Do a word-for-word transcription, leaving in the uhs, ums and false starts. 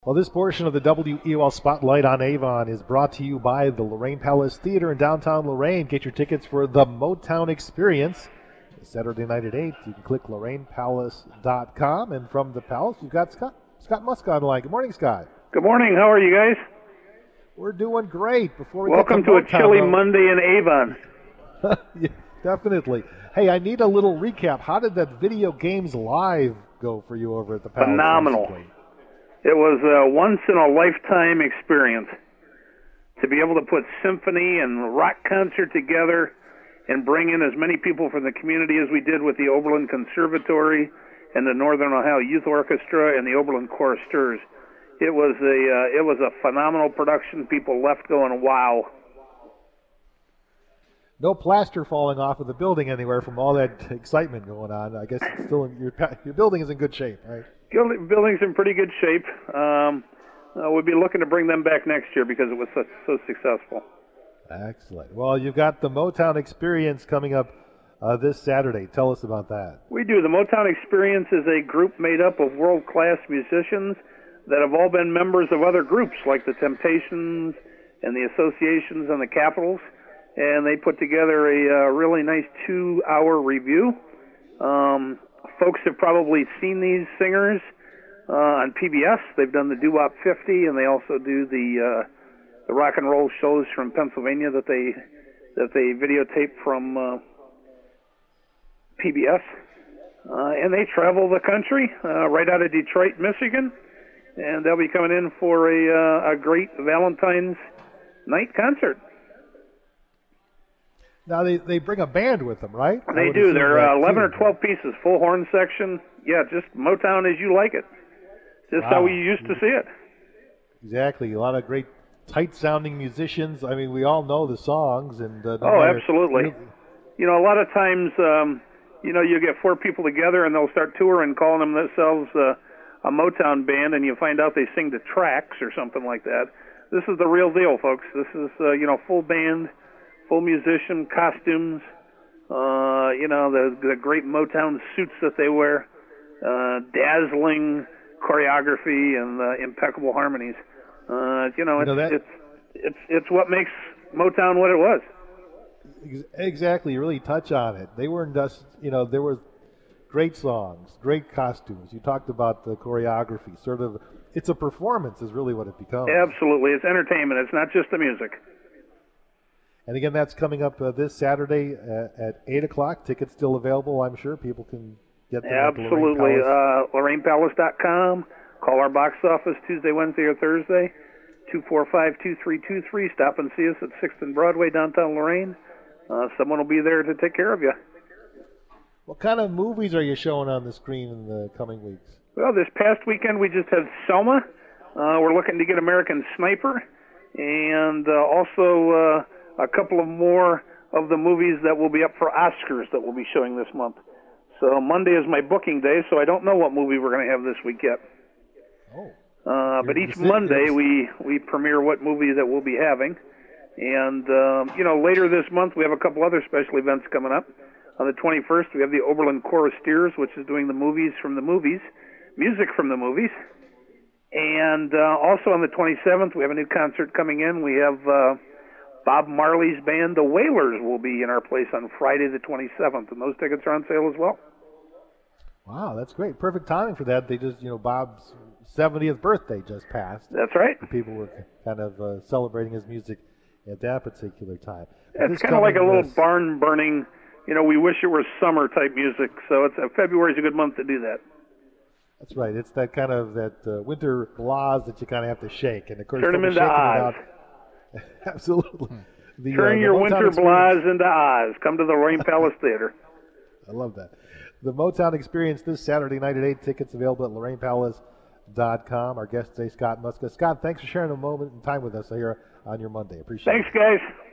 Well, this portion of the W E O L Spotlight on Avon is brought to you by the Lorraine Palace Theater in downtown Lorraine. Get your tickets for the Motown Experience Saturday night at eight. You can click lorraine palace dot com. And from the Palace, you've got Scott, Scott Musk on the line. Good morning, Scott. Good morning. How are you guys? We're doing great. Before we Welcome get to, to a Motown, chilly though, Monday in Avon. yeah, definitely. Hey, I need a little recap. How did that Video Games Live go for you over at the Palace? Phenomenal. Recently? It was a once-in-a-lifetime experience to be able to put symphony and rock concert together and bring in as many people from the community as we did with the Oberlin Conservatory and the Northern Ohio Youth Orchestra and the Oberlin Choristers. It was a uh, it was a phenomenal production. People left going, wow. No plaster falling off of the building anywhere from all that excitement going on. I guess it's still in, your your building is in good shape, right? Building's in pretty good shape. Um, uh, we'll be looking to bring them back next year because it was so, so successful. Excellent. Well, you've got the Motown Experience coming up uh, this Saturday. Tell us about that. We do. The Motown Experience is a group made up of world-class musicians that have all been members of other groups like the Temptations and the Associations and the Capitals, and they put together a uh, really nice two-hour review. Um, folks have probably seen these singers uh, on P B S. They've done the Doo-Wop fifty, and they also do the uh, the rock and roll shows from Pennsylvania that they that they videotape from uh, P B S. Uh, and they travel the country uh, right out of Detroit, Michigan, and they'll be coming in for a uh, a great Valentine's night concert. Now, they, they bring a band with them, right? They do. They're uh, eleven or twelve pieces, full horn section. Yeah, just Motown as you like it. Just wow. How we used to see it. Exactly. A lot of great, tight-sounding musicians. I mean, we all know the songs. and uh, no Oh, matter, absolutely. You know, you know, a lot of times, um, you know, you get four people together and they'll start touring, calling them themselves uh, a Motown band, and you find out they sing the tracks or something like that. This is the real deal, folks. This is, uh, you know, full band, full musician, costumes, uh, you know, the, the great Motown suits that they wear, uh, dazzling choreography and uh, impeccable harmonies. Uh, you know, it's, you know that, it's it's it's what makes Motown what it was. Exactly, you really touch on it. They weren't just, you know, there was great songs, great costumes. You talked about the choreography. Sort of, it's a performance is really what it becomes. Absolutely, it's entertainment. It's not just the music. And again, that's coming up uh, this Saturday uh, at eight o'clock. Tickets still available, I'm sure. People can get them Absolutely. at Lorraine Palace. Uh, lorraine palace dot com. Call our box office Tuesday, Wednesday, or Thursday, two four five, two three two three. Stop and see us at sixth and Broadway, downtown Lorraine. Uh, someone will be there to take care of you. What kind of movies are you showing on the screen in the coming weeks? Well, this past weekend we just had Selma. Uh, we're looking to get American Sniper. And uh, also... Uh, a couple of more of the movies that will be up for Oscars that we'll be showing this month. So Monday is my booking day, so I don't know what movie we're going to have this week yet. Oh. Uh, but each Monday we, we premiere what movie that we'll be having. And, um, you know, later this month we have a couple other special events coming up. On the twenty-first we have the Oberlin Choristers, which is doing the movies from the movies, music from the movies. And uh, also on the twenty-seventh we have a new concert coming in. We have... Uh, Bob Marley's band, The Wailers, will be in our place on Friday the twenty-seventh, and those tickets are on sale as well. Wow, that's great. Perfect timing for that. They just, you know, Bob's seventieth birthday just passed. That's right. And people were kind of uh, celebrating his music at that particular time. But it's kind of like a little this... barn burning, you know, we wish it were summer type music, so it's uh, February is a good month to do that. That's right. It's that kind of that uh, winter blahs that you kind of have to shake. And of course, turn them into Oz. Absolutely. The, Turn uh, your Motown winter experience. blahs into Oz. Come to the Lorraine Palace Theater. I love that. The Motown Experience this Saturday night at eight. Tickets available at lorraine palace dot com. Our guest today, Scott Muska. Scott, thanks for sharing a moment and time with us here on your Monday. Appreciate thanks, it. Thanks, guys.